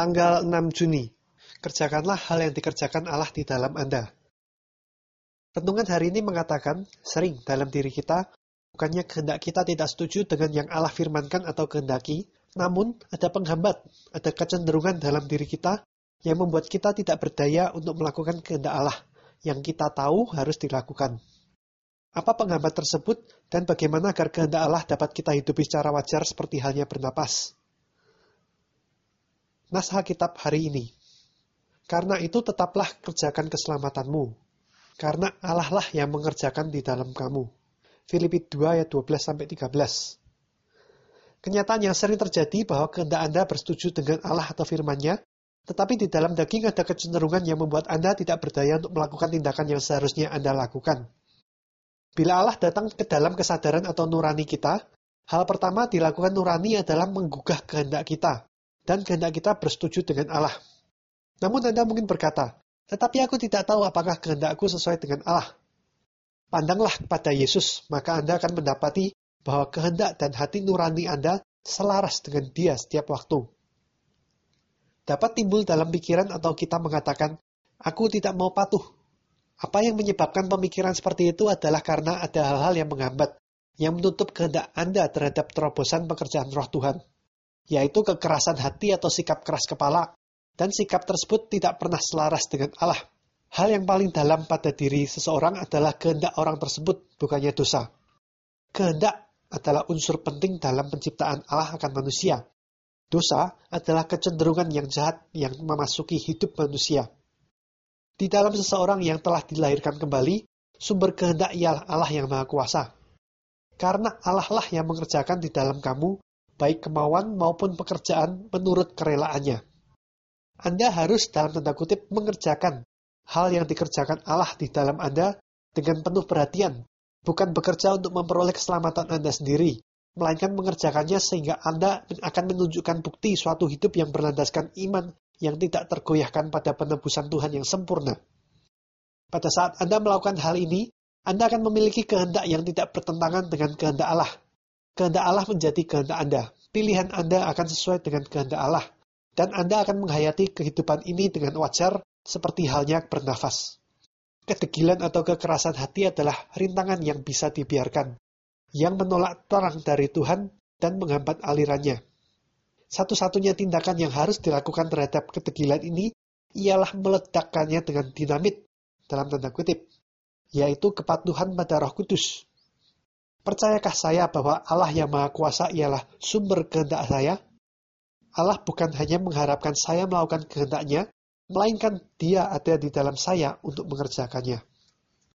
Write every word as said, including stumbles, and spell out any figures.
Tanggal enam Juni. Kerjakanlah hal yang dikerjakan Allah di dalam Anda. Renungan hari ini mengatakan, sering dalam diri kita, bukannya kehendak kita tidak setuju dengan yang Allah firmankan atau kehendaki, namun ada penghambat, ada kecenderungan dalam diri kita yang membuat kita tidak berdaya untuk melakukan kehendak Allah yang kita tahu harus dilakukan. Apa penghambat tersebut dan bagaimana agar kehendak Allah dapat kita hidupi secara wajar seperti halnya bernapas? Nas Alkitab hari ini. Karena itu tetaplah kerjakan keselamatanmu. Karena Allah lah yang mengerjakan di dalam kamu. Filipi dua ayat dua belas sampai tiga belas. Kenyataan yang sering terjadi bahwa kehendak Anda bersetuju dengan Allah atau firman-Nya, tetapi di dalam daging ada kecenderungan yang membuat Anda tidak berdaya untuk melakukan tindakan yang seharusnya Anda lakukan. Bila Allah datang ke dalam kesadaran atau nurani kita, hal pertama dilakukan nurani adalah menggugah kehendak kita, dan kehendak kita bersetuju dengan Allah. Namun Anda mungkin berkata, tetapi aku tidak tahu apakah kehendakku sesuai dengan Allah. Pandanglah kepada Yesus, maka Anda akan mendapati bahwa kehendak dan hati nurani Anda selaras dengan Dia setiap waktu. Dapat timbul dalam pikiran atau kita mengatakan, aku tidak mau patuh. Apa yang menyebabkan pemikiran seperti itu adalah karena ada hal-hal yang menghambat, yang menutup kehendak Anda terhadap terobosan pekerjaan Roh Tuhan, yaitu kekerasan hati atau sikap keras kepala, dan sikap tersebut tidak pernah selaras dengan Allah. Hal yang paling dalam pada diri seseorang adalah kehendak orang tersebut, bukannya dosa. Kehendak adalah unsur penting dalam penciptaan Allah akan manusia. Dosa adalah kecenderungan yang jahat yang memasuki hidup manusia. Di dalam seseorang yang telah dilahirkan kembali, sumber kehendak ialah Allah yang Maha Kuasa. Karena Allah lah yang mengerjakan di dalam kamu, baik kemauan maupun pekerjaan menurut kerelaannya. Anda harus dalam tanda kutip mengerjakan hal yang dikerjakan Allah di dalam Anda dengan penuh perhatian, bukan bekerja untuk memperoleh keselamatan Anda sendiri, melainkan mengerjakannya sehingga Anda akan menunjukkan bukti suatu hidup yang berlandaskan iman yang tidak tergoyahkan pada penebusan Tuhan yang sempurna. Pada saat Anda melakukan hal ini, Anda akan memiliki kehendak yang tidak bertentangan dengan kehendak Allah. Kehendak Allah menjadi kehendak Anda. Pilihan Anda akan sesuai dengan kehendak Allah. Dan Anda akan menghayati kehidupan ini dengan wajar seperti halnya bernafas. Kedegilan atau kekerasan hati adalah rintangan yang bisa dibiarkan, yang menolak terang dari Tuhan dan menghambat alirannya. Satu-satunya tindakan yang harus dilakukan terhadap kedegilan ini ialah meledakkannya dengan dinamit, dalam tanda kutip, yaitu kepatuhan pada Roh Kudus. Percayakah saya bahwa Allah yang Maha Kuasa ialah sumber kehendak saya? Allah bukan hanya mengharapkan saya melakukan kehendak-Nya, melainkan Dia ada di dalam saya untuk mengerjakannya.